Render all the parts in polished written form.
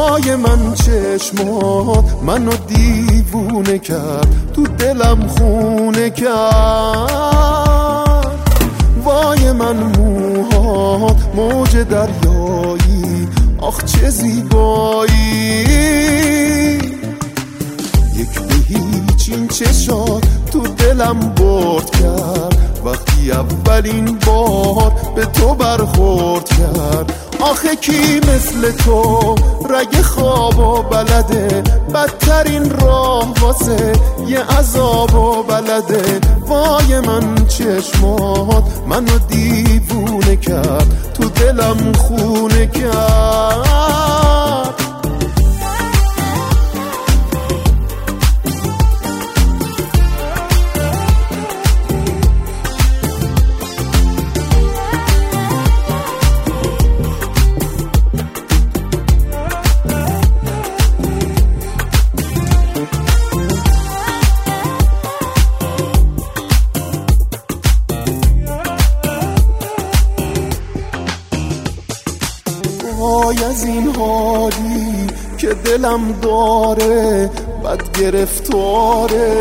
وای من چشمات منو دیوونه کرد، تو دلم خونه کرد. وای من موهات موج دریایی، آخ چه زیبایی. یک به هیچ این چشات تو دلم برد کرد، وقتی اولین بار به تو برخورد کرد. آخه کی مثل تو رگ خوابو بلده، بدترین راه واسه یه عذابو بلده. وای من چشمات منو دیوونه کرد، تو دلم خونه کرد. وای از این حالی که دلم داره بد گرفتاره.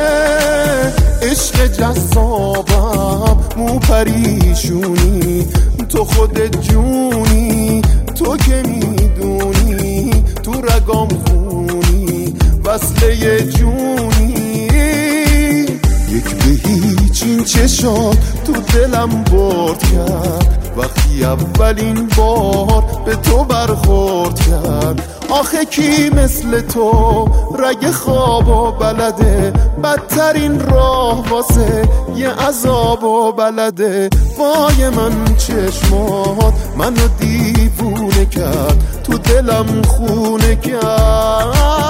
عشق جذابم مو پریشونی، تو خودت جونی، تو که میدونی تو رگام خونی، وصله جونی. یک به هیچ این چشات تو دلم برد کرد، وقتی اولین بار به تو برخورد کرد. آخه کی مثل تو رگ خوابو بلده، بدترین راه واسه یه عذابو بلده. وای من چشمات منو دیوونه کرد، تو دلم خونه کرد.